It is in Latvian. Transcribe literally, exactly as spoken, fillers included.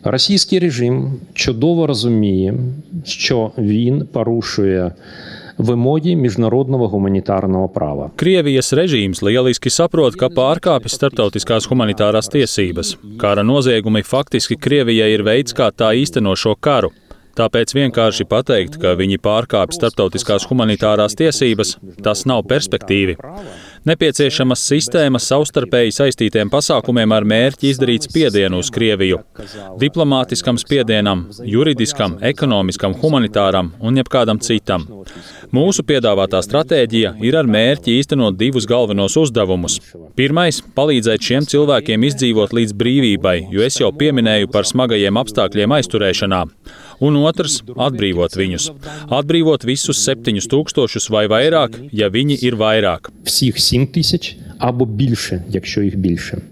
Російський режим чудово розуміє, що він порушує вимоги mīžnarodного humanitārного prava. Krievijas režīms lieliski saprot, ka pārkāpj starptautiskās humanitārās tiesības. Kara noziegumi faktiski Krievijai ir veids, kā tā īsteno šo karu. Tāpēc vienkārši pateikt, ka viņi pārkāpj starptautiskās humanitārās tiesības, tas nav perspektīvi. Nepieciešamas sistēmas savstarpēji saistītiem pasākumiem ar mērķi izdarīt spiedienu uz Krieviju. Diplomātiskam spiedienam, juridiskam, ekonomiskam, humanitāram un jebkādam citam. Mūsu piedāvātā stratēģija ir ar mērķi īstenot divus galvenos uzdevumus. Pirmais – palīdzēt šiem cilvēkiem izdzīvot līdz brīvībai, jo es jau pieminēju par smagajiem apstākļiem aizturēšanā. Un otrs – atbrīvot viņus. Atbrīvot visus septiņus tūkstošus vai vairāk, ja viņi ir vairāk. Всіх сім тисяч або більше, якщо їх більше.